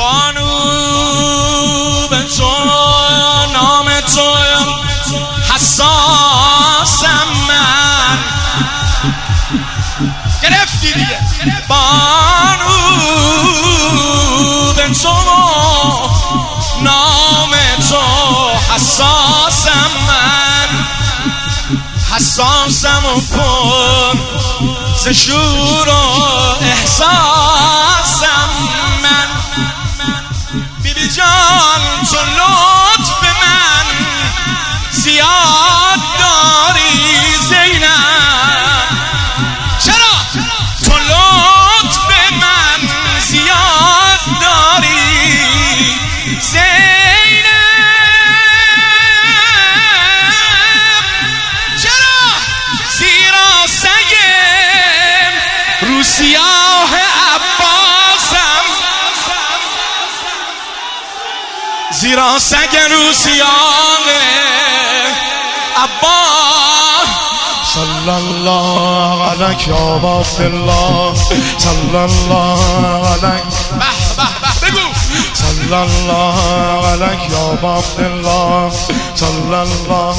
بانو به تو نام تو حساسم من. گرفتی دیگه. بانو به تو نام تو حساسم من. حساسم و پر ز شور و احساسم من. بیبی جان تو لطف من زیاد داری زینب. چرا؟ تو لطف من زیاد داری زینب. چرا؟ زیرا سگم رو سیاه عباسم. زیرا سگ رو سیاه عباس. صلی الله علیک یا عبدالله، صلی الله علیک. به به به بگو. صلی الله علیک یا عبدالله، صلی الله.